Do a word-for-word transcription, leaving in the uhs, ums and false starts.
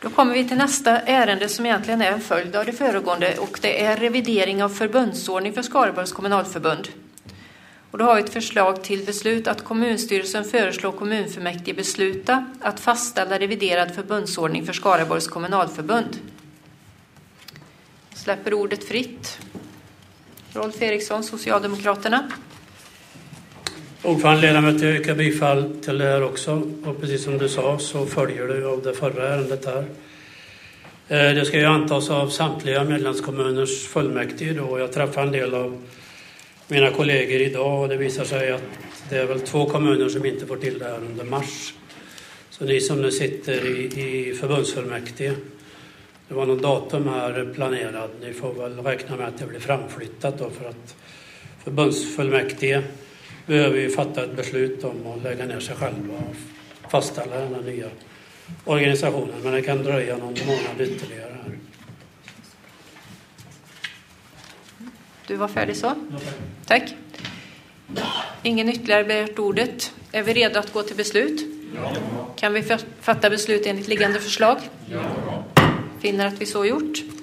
Då kommer vi till nästa ärende som egentligen är en följd av det föregående, och det är revidering av förbundsordning för Skaraborgs kommunalförbund. Och då har vi ett förslag till beslut att kommunstyrelsen föreslår kommunfullmäktige besluta att fastställa reviderad förbundsordning för Skaraborgs kommunalförbund. Släpper ordet fritt. Rolf Eriksson, Socialdemokraterna. Ordförande ledamöter, jag yrkar bifall till det här också. Och precis som du sa så följer det av det förra ärendet här. Det ska ju antas av samtliga medlemskommuners fullmäktige då. Jag träffade en del av mina kollegor idag och det visar sig att det är väl två kommuner som inte får till det här under mars. Så ni som nu sitter i, i förbundsfullmäktige, det var någon datum här planerad. Ni får väl räkna med att det blir framflyttat då, för att förbundsfullmäktige behöver ju fatta ett beslut om att lägga ner sig själva och fastställa den här nya organisationen. Men det kan dröja någon månad ytterligare här. Du var färdig så? Tack. Ingen ytterligare begärt ordet. Är vi redo att gå till beslut? Ja. Kan vi fatta beslut enligt liggande förslag? Ja. Finner att vi så gjort.